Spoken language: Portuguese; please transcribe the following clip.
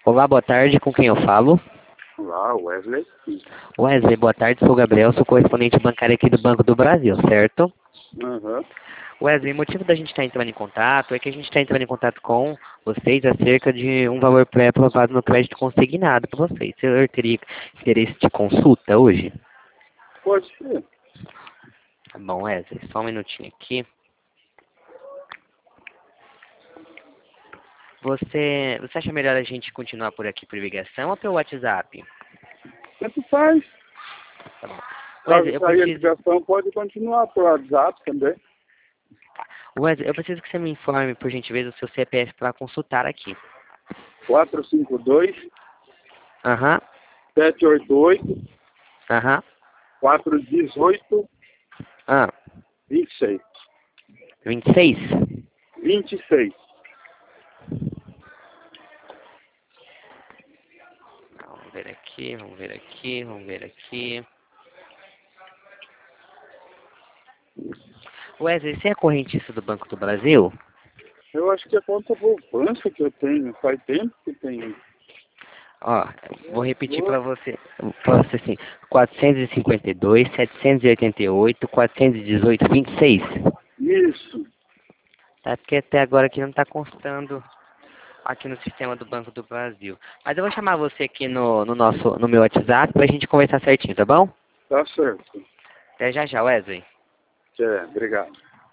Olá, boa tarde, com quem eu falo? Olá, Wesley. Wesley, boa tarde, sou o Gabriel, sou correspondente bancário aqui do Banco do Brasil, certo? Aham. Wesley, o motivo da gente estar entrando em contato é que a gente está entrando em contato com vocês acerca de um valor pré-aprovado no crédito consignado para vocês. O senhor teria interesse de consulta hoje? Pode ser. Tá bom, Wesley, só um minutinho aqui. Você acha melhor a gente continuar por aqui por ligação ou pelo WhatsApp? Tanto faz. Tá bom. Caso Wesley, eu sair a preciso, ligação, pode continuar por WhatsApp também. Wesley, eu preciso que você me informe, por gentileza, o seu CPF para consultar aqui. 452 Aham, 788 aham, 418 ah, 26. 26? 26. Vamos ver aqui, vamos ver aqui, vamos ver aqui. Wesley, você é correntista do Banco do Brasil? Eu acho que é conta poupança que eu tenho. Faz tempo que tenho. Ó, vou repetir para você assim, 452, 788, 418, 26. Isso. Tá, porque até agora aqui não está constando aqui no sistema do Banco do Brasil. Mas eu vou chamar você aqui no meu WhatsApp pra gente conversar certinho, tá bom? Tá certo. Até já já, Wesley. Obrigado.